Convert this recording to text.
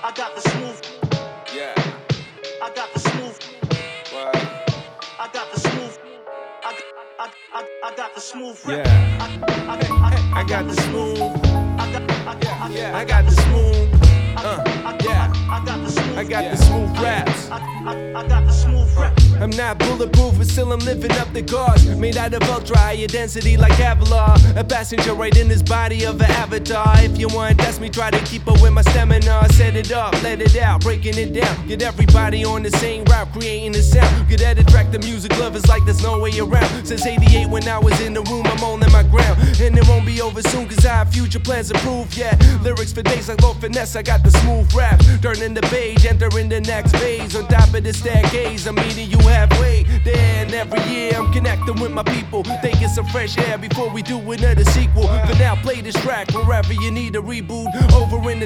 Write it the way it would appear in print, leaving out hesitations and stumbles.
I got the smooth. Yeah. I got the smooth. What? I got the smooth. I got the smooth rap. Yeah. I got the smooth. I got the smooth. Yeah. I got the smooth. I got the smooth raps. I got the smooth rap. I'm not bulletproof, but still I'm living up the guards. Made out of ultra higher density like Kevlar. A passenger right in this body of an avatar. If you want, that's me, try to keep up with my stamina. Set it up, let it out, breaking it down. Get everybody on the same route, creating a sound. Good at attract the music lovers like there's no way around. Since 88 when I was in the room, I'm holding my ground. And it won't be over soon, cause I have future plans approved, yeah. Lyrics for days like low finesse, I got the smooth rap. Turning the page, entering the next phase. On top of the staircase, I'm meeting you halfway there, and every year I'm connecting with my people, taking some fresh air before we do another sequel. For now, play this track wherever you need a reboot. Over in the